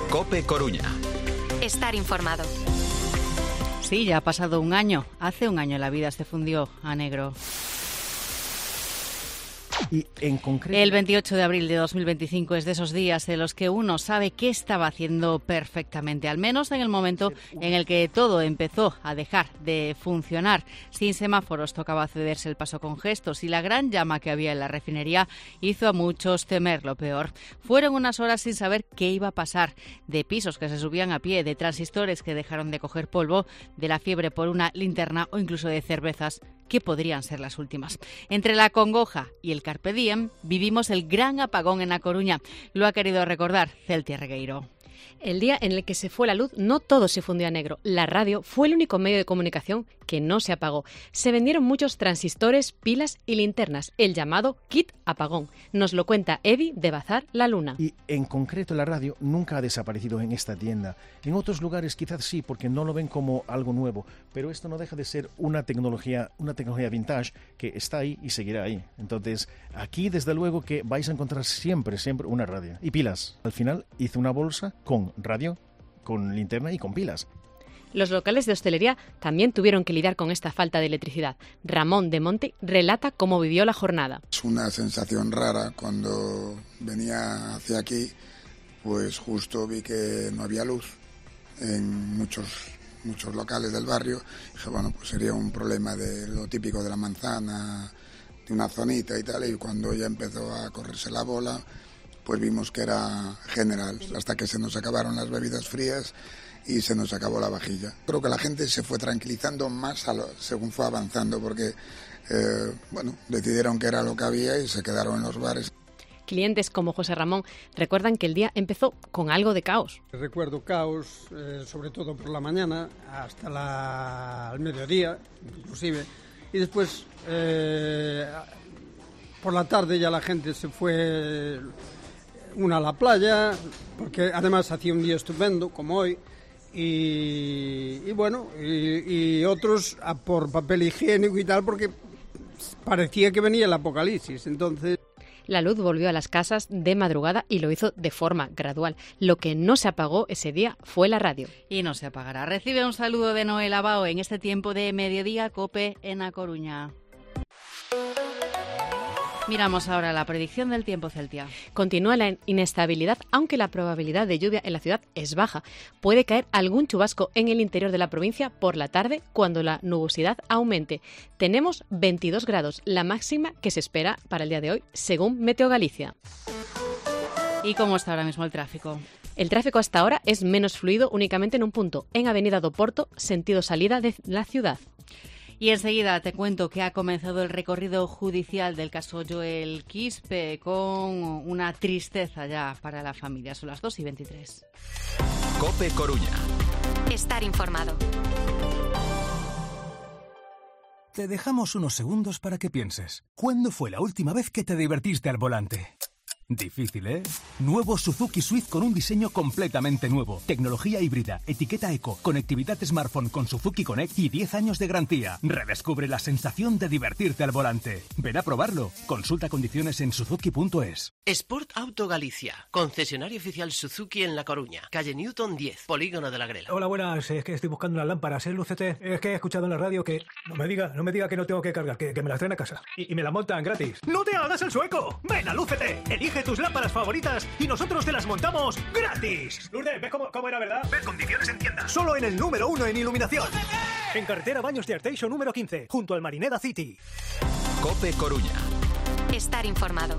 COPE Coruña. Estar informado. Sí, ya ha pasado un año. Hace un año la vida se fundió a negro. Y en concreto, el 28 de abril de 2025 es de esos días en los que uno sabe qué estaba haciendo perfectamente, al menos en el momento en el que todo empezó a dejar de funcionar. Sin semáforos tocaba cederse el paso con gestos y la gran llama que había en la refinería hizo a muchos temer lo peor. Fueron unas horas sin saber qué iba a pasar, de pisos que se subían a pie, de transistores que dejaron de coger polvo, de la fiebre por una linterna o incluso de cervezas que podrían ser las últimas. Entre la congoja y el carpe diem vivimos el gran apagón en A Coruña. Lo ha querido recordar Celtia Regueiro. El día en el que se fue la luz, no todo se fundió a negro. La radio fue el único medio de comunicación que no se apagó. Se vendieron muchos transistores, pilas y linternas, el llamado kit apagón. Nos lo cuenta Evi de Bazar La Luna. Y en concreto la radio nunca ha desaparecido en esta tienda. En otros lugares quizás sí, porque no lo ven como algo nuevo, pero esto no deja de ser una tecnología vintage que está ahí y seguirá ahí. Entonces, aquí desde luego que vais a encontrar siempre una radio. Y pilas. Al final hice una bolsa con radio, con linterna y con pilas. Los locales de hostelería también tuvieron que lidiar con esta falta de electricidad. Ramón de Monte relata cómo vivió la jornada. Es una sensación rara cuando venía hacia aquí, pues justo vi que no había luz en muchos locales del barrio. Dije, bueno, pues sería un problema de lo típico de la manzana, de una zonita y tal, y cuando ya empezó a correrse la bola, pues vimos que era general, hasta que se nos acabaron las bebidas frías y se nos acabó la vajilla. Creo que la gente se fue tranquilizando más según fue avanzando, porque decidieron que era lo que había y se quedaron en los bares. Clientes como José Ramón recuerdan que el día empezó con algo de caos. Recuerdo caos, sobre todo por la mañana, hasta el mediodía, inclusive, y después por la tarde ya la gente se fue a la playa, porque además hacía un día estupendo, como hoy, y otros a por papel higiénico y tal, porque parecía que venía el apocalipsis. Entonces, la luz volvió a las casas de madrugada y lo hizo de forma gradual. Lo que no se apagó ese día fue la radio. Y no se apagará. Recibe un saludo de Noel Abao en este tiempo de mediodía COPE en A Coruña. Miramos ahora la predicción del tiempo, Celtia. Continúa la inestabilidad, aunque la probabilidad de lluvia en la ciudad es baja. Puede caer algún chubasco en el interior de la provincia por la tarde cuando la nubosidad aumente. Tenemos 22 grados, la máxima que se espera para el día de hoy, según Meteo Galicia. ¿Y cómo está ahora mismo el tráfico? El tráfico hasta ahora es menos fluido únicamente en un punto, en Avenida do Porto, sentido salida de la ciudad. Y enseguida te cuento que ha comenzado el recorrido judicial del caso Joel Quispe con una tristeza ya para la familia. Son las 2:23. COPE Coruña. Estar informado. Te dejamos unos segundos para que pienses. ¿Cuándo fue la última vez que te divertiste al volante? Difícil, ¿eh? Nuevo Suzuki Swift con un diseño completamente nuevo. Tecnología híbrida, etiqueta eco, conectividad smartphone con Suzuki Connect y 10 años de garantía. Redescubre la sensación de divertirte al volante. Ven a probarlo. Consulta condiciones en suzuki.es. Sport Auto Galicia, concesionario oficial Suzuki en La Coruña, calle Newton 10, Polígono de la Grela. Hola, buenas. Es que estoy buscando unas lámparas, ¿eh, Lucete? Es que he escuchado en la radio que... No me diga que no tengo que cargar, que me las traen a casa. Y me las montan gratis. ¡No te hagas el sueco! ¡Ven a Lucete! Elige tus lámparas favoritas y nosotros te las montamos gratis. Lourdes, ¿ves cómo era, verdad? Ver condiciones en tienda. Solo en el número 1 en iluminación. ¡Lucete! En carretera Baños de Arteixo número 15, junto al Marineda City. COPE Coruña. Estar informado.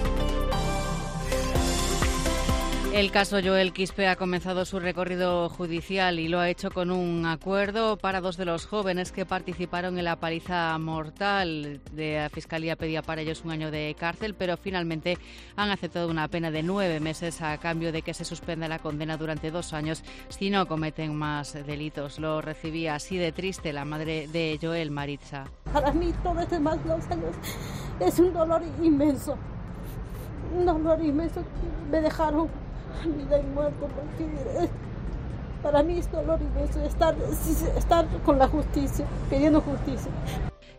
El caso Joel Quispe ha comenzado su recorrido judicial y lo ha hecho con un acuerdo para dos de los jóvenes que participaron en la paliza mortal. La Fiscalía pedía para ellos 1 año de cárcel, pero finalmente han aceptado una pena de 9 meses a cambio de que se suspenda la condena durante 2 años si no cometen más delitos. Lo recibía así de triste la madre de Joel, Maritza. Para mí todo este más 2 años es un dolor inmenso. Un dolor inmenso. Me dejaron vida y muerto, porque para mí es dolor inmenso estar con la justicia, pidiendo justicia.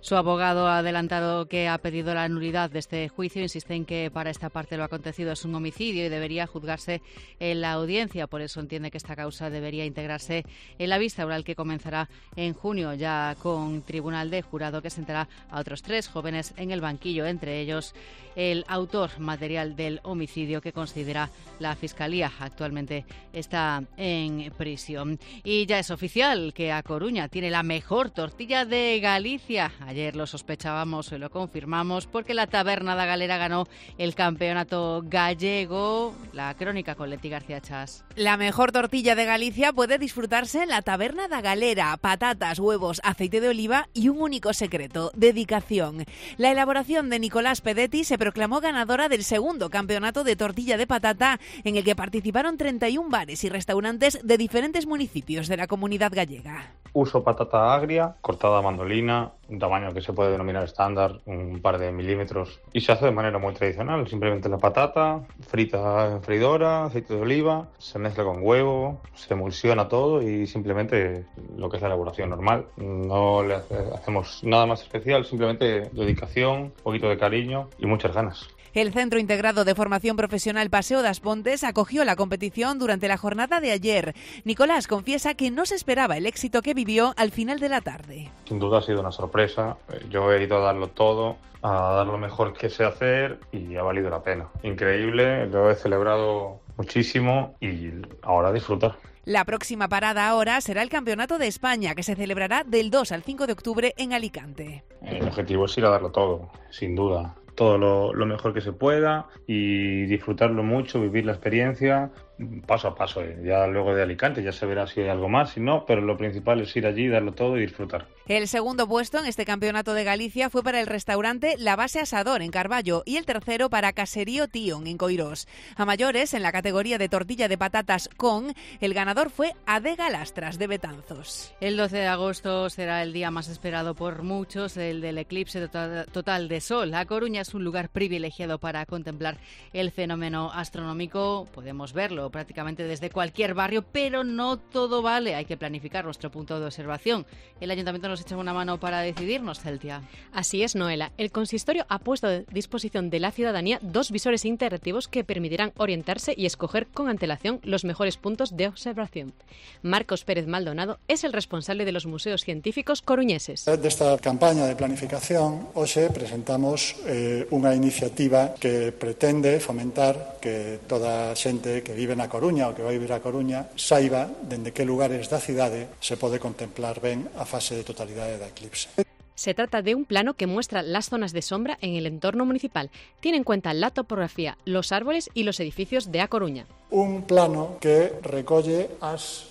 Su abogado ha adelantado que ha pedido la nulidad de este juicio. Insiste en que para esta parte lo acontecido es un homicidio y debería juzgarse en la audiencia. Por eso entiende que esta causa debería integrarse en la vista oral que comenzará en junio, ya con tribunal de jurado que sentará a otros 3 jóvenes en el banquillo, entre ellos el autor material del homicidio que considera la Fiscalía. Actualmente está en prisión. Y ya es oficial que A Coruña tiene la mejor tortilla de Galicia. Ayer lo sospechábamos, hoy lo confirmamos, porque la Taberna da Galera ganó el campeonato gallego. La crónica con Leti García Chas. La mejor tortilla de Galicia puede disfrutarse en la Taberna da Galera. Patatas, huevos, aceite de oliva y un único secreto: dedicación. La elaboración de Nicolás Pedetti se proclamó ganadora del segundo campeonato de tortilla de patata, en el que participaron 31 bares y restaurantes de diferentes municipios de la comunidad gallega. Uso patata agria, cortada a mandolina, un tamaño que se puede denominar estándar, un par de milímetros, y se hace de manera muy tradicional. Simplemente la patata, frita en freidora, aceite de oliva, se mezcla con huevo, se emulsiona todo y simplemente lo que es la elaboración normal. No le hacemos nada más especial, simplemente dedicación, un poquito de cariño y muchas ganas. El Centro Integrado de Formación Profesional Paseo das Pontes acogió la competición durante la jornada de ayer. Nicolás confiesa que no se esperaba el éxito que vivió al final de la tarde. Sin duda ha sido una sorpresa. Yo he ido a darlo todo, a dar lo mejor que sé hacer y ha valido la pena. Increíble, lo he celebrado muchísimo y ahora a disfrutar. La próxima parada ahora será el Campeonato de España, que se celebrará del 2 al 5 de octubre en Alicante. El objetivo es ir a darlo todo, sin duda. Todo lo mejor que se pueda y disfrutarlo mucho, vivir la experiencia paso a paso. Ya luego de Alicante ya se verá si hay algo más, si no, pero lo principal es ir allí, darlo todo y disfrutar. El segundo puesto en este campeonato de Galicia fue para el restaurante La Base Asador en Carballo y el tercero para Caserío Tion en Coirós. A mayores, en la categoría de tortilla de patatas con, el ganador fue Adega Lastras de Betanzos. El 12 de agosto será el día más esperado por muchos, el del eclipse total de sol. A Coruña es un lugar privilegiado para contemplar el fenómeno astronómico. Podemos verlo prácticamente desde cualquier barrio, pero no todo vale. Hay que planificar nuestro punto de observación. El Ayuntamiento nos echa una mano para decidirnos, Celtia. Así es, Noela. El consistorio ha puesto a disposición de la ciudadanía 2 visores interactivos que permitirán orientarse y escoger con antelación los mejores puntos de observación. Marcos Pérez Maldonado es el responsable de los museos científicos coruñeses. Desta campaña de planificación, hoxe presentamos unha iniciativa que pretende fomentar que toda a xente que vive na Coruña ou que vai vivir a Coruña saiba dende que lugares da cidade se pode contemplar ben a fase de totalidade da eclipse. Se trata de un plano que muestra las zonas de sombra en el entorno municipal. Tiene en cuenta la topografía, los árboles y los edificios de A Coruña. Un plano que recolle as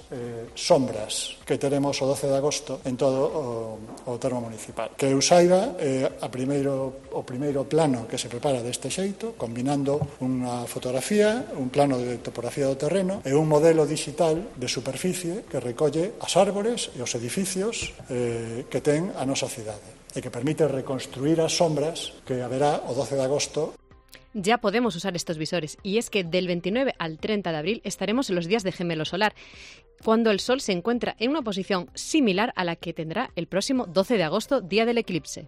sombras que teremos o 12 de agosto en todo o termo municipal. Que eu saiba, o primeiro plano que se prepara deste xeito, combinando unha fotografía, un plano de topografía do terreno e un modelo digital de superficie que recolle as árbores e os edificios que ten a nosa cidade e que permite reconstruir as sombras que haberá o 12 de agosto. Ya podemos usar estos visores, y es que del 29 al 30 de abril estaremos en los días de gemelo solar, cuando el Sol se encuentra en una posición similar a la que tendrá el próximo 12 de agosto, día del eclipse.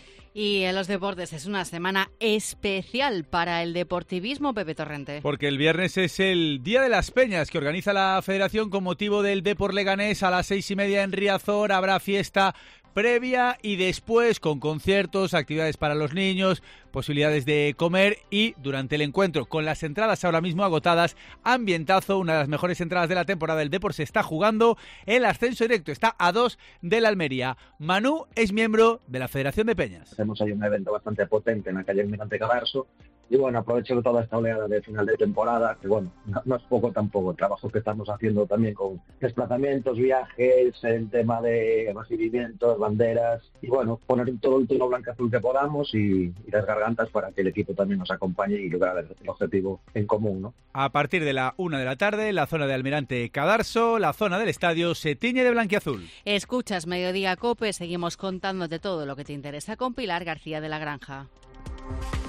Y en los deportes es una semana especial para el deportivismo, Pepe Torrente. Porque el viernes es el Día de las Peñas que organiza la Federación con motivo del Depor Leganés. A las 6:30 en Riazor habrá fiesta previa y después con conciertos, actividades para los niños, posibilidades de comer y durante el encuentro, con las entradas ahora mismo agotadas, ambientazo, una de las mejores entradas de la temporada. El Depor se está jugando el ascenso directo, está a 2 del Almería. Manu es miembro de la Federación de Peñas. Hacemos ahí un evento bastante potente en la calle Almirante Cadarso y bueno, aprovecho toda esta oleada de final de temporada, que bueno, no es poco tampoco el trabajo que estamos haciendo también con desplazamientos, viajes, el tema de recibimientos, banderas y bueno, poner todo el tono blanco-azul que podamos y las gargantas para que el equipo también nos acompañe y lograr el objetivo en común, ¿no? A partir de la 1 de la tarde, la zona de Almirante Cadarso, la zona del estadio se tiñe de blanquiazul. Escuchas Mediodía Cope, seguimos contándote todo lo que te interesa con Pilar García de la Granja.